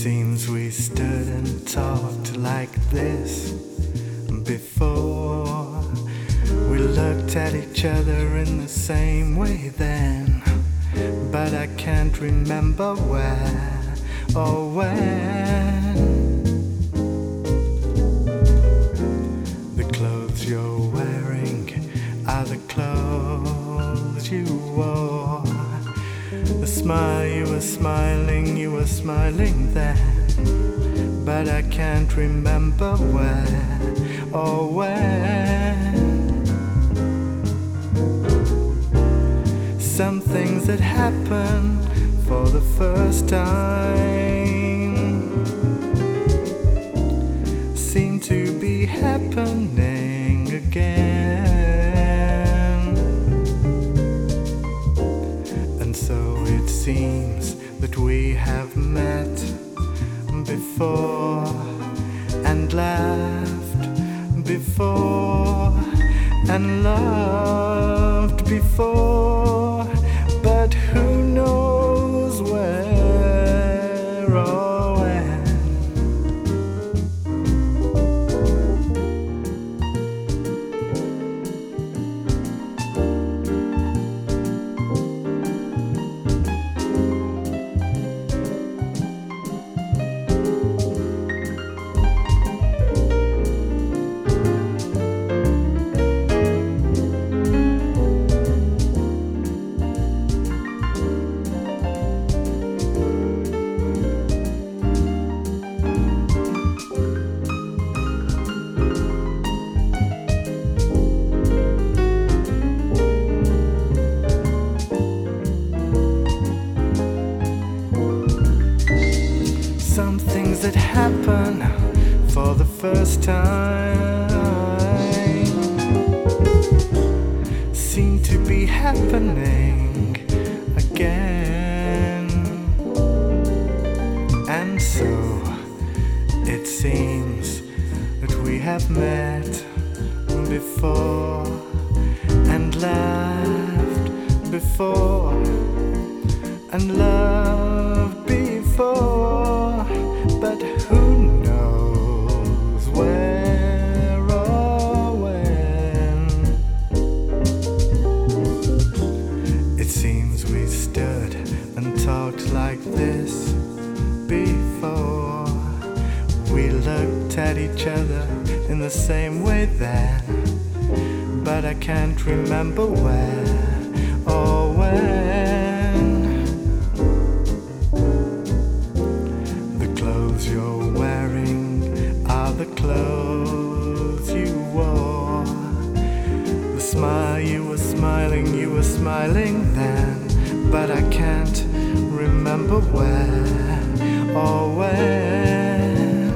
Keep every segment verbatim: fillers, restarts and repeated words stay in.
seems we stood and talked like this before. We looked at each other in the same way then, but I can't remember where or when. The clothes you're wearing are the clothes you wore. The smile you were smiling, you were smiling then, but I can't remember where or when. Some things that happen for the first time seem to be happening again. And so it seems that we have met before and laughed before and loved before, but who knows where or when. Some things that happen for the first time seem to be happening again. And so it seems that we have met before and laughed before and loved before, but who knows where or when. It seems we stood and talked like this before. We looked at each other in the same way then, but I can't remember where or when. You're wearing are the clothes you wore. The smile you were smiling, you were smiling then, but I can't remember where or when.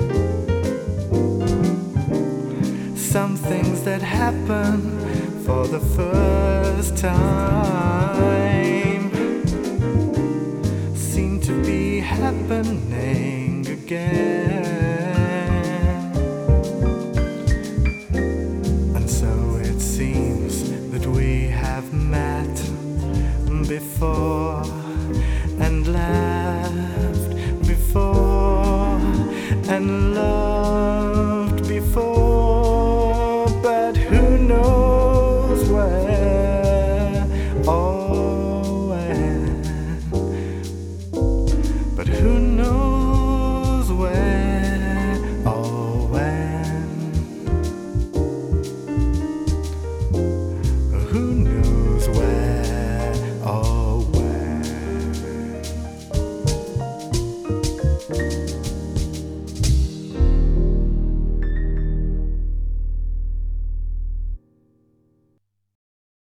Some things that happen for the first time seem to be happening again. And so it seems that we have met before and laughed before and loved before, but who knows